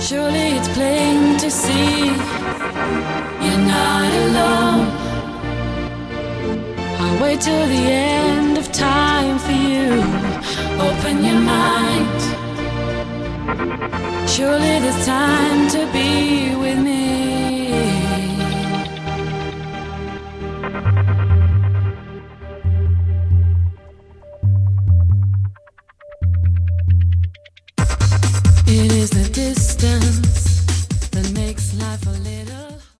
Surely it's plain to see you're not alone. I'll wait till the end of time for you. Open your mind. Surely there's time to be with me. It is the distance